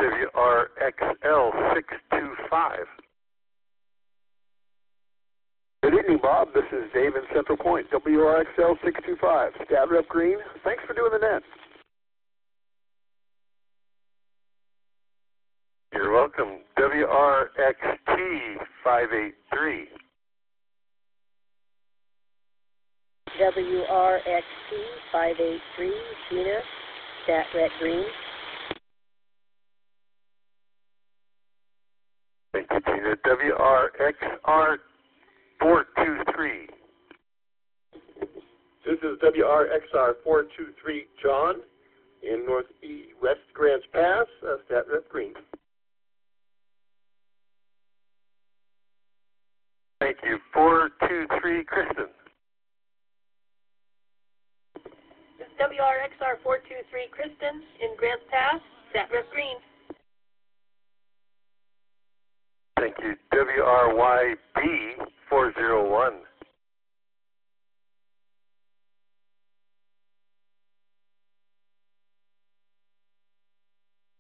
WRXL625. Good evening, Bob. This is Dave in Central Point, WRXL625. Stat Rep Green, thanks for doing the net. You're welcome. WRXT583. WRXT583, Tina, Stat Rep Green. Thank you, Tina. WRXR423. This is WRXR423, John, in Northwest Grants Pass, Stat Rep Green. Thank you. 423, Kristen. This is WRXR423, Kristen, in Grants Pass, Stat Rep Green. Thank you. WRYB401.